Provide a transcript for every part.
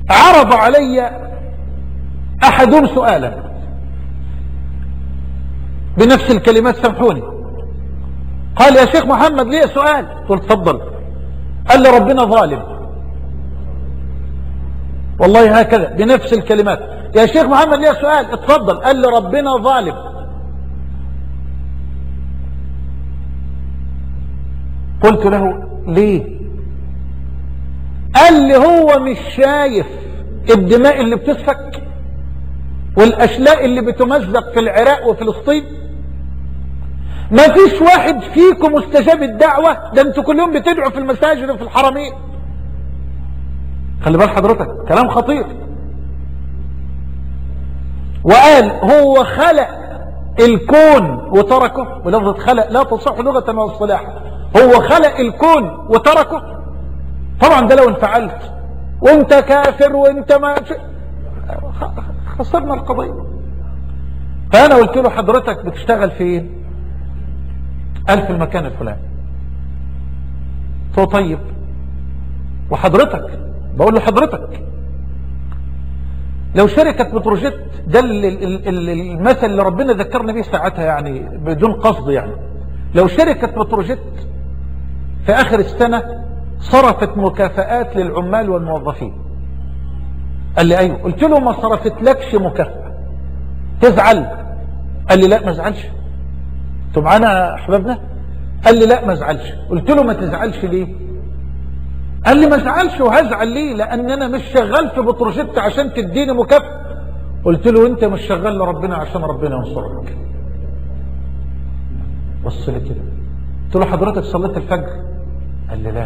عرض علي احدهم سؤالا بنفس الكلمات، سامحوني، قال يا شيخ محمد ليه سؤال؟ قلت تفضل. قال لي ربنا ظالم. والله هكذا بنفس الكلمات، يا شيخ محمد ليه سؤال؟ اتفضل. قال لي ربنا ظالم. قلت له ليه؟ قال لي هو مش شايف الدماء اللي بتسفك والاشلاء اللي بتمزق في العراق وفلسطين؟ ما فيش واحد فيكم مستجاب الدعوة؟ ده انتوا كل يوم بتدعوا في المساجد وفي الحرمين. خلي بال حضرتك، كلام خطير. وقال هو خلق الكون وتركه، ولفظة خلق لا تصح لغة واصطلاحا. هو خلق الكون وتركه. طبعا ده لو انفعلت وانت كافر وانت ما خسرنا القضية. فانا قلت له حضرتك بتشتغل فين؟ قال في المكان الفلاني. قلت له طيب وحضرتك؟ بقول له حضرتك لو شركة بتروجيت، ده المثل اللي ربنا ذكرنا به ساعتها يعني بدون قصد، يعني لو شركة بتروجيت في اخر السنة صرفت مكافآت للعمال والموظفين. قال لي ايوه. قلت له ما صرفت لكش مكافأة تزعل؟ قال لي لا ما ازعلش. انتوا معانا احبابنا؟ قال لي لا ما ازعلش. قلت له ما تزعلش ليه؟ قال لي ما ازعلش وهزعل ليه؟ لان انا مش شغال في بتروجيت عشان تديني مكافأة. قلت له انت مش شغال لربنا عشان ربنا ينصرك. بص لي كده. قلت له حضرتك صليت الفجر؟ قال لي لا.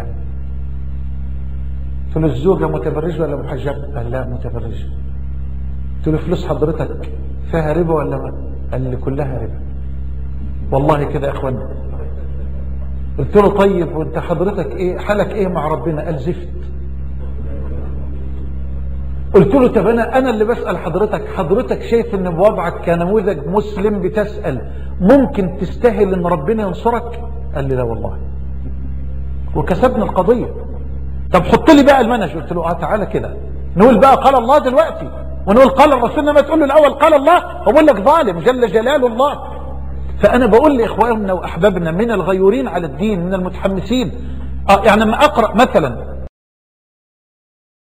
قلت له الزوجة متبرجة ولا محجبة؟ قال لا متبرجة. قلت له فلوس حضرتك فيها ربا ولا ما؟ قال لي كلها ربا. والله كده يا اخوانا. قلت له طيب وانت حضرتك ايه حالك ايه مع ربنا؟ قال زفت. قلت له طب انا اللي بسأل حضرتك شايف ان بوضعك كنموذج مسلم بتسأل ممكن تستاهل ان ربنا ينصرك؟ قال لي لا والله. وكسبنا القضية. طب حط لي بقى المنهج. قلت له تعالى كده نقول بقى قال الله دلوقتي ونقول قال الرسول، ما تقول له الاول قال الله وبقول لك ظالم جل جلال الله. فانا بقول لاخواننا واحبابنا من الغيورين على الدين من المتحمسين، يعني لما اقرأ مثلا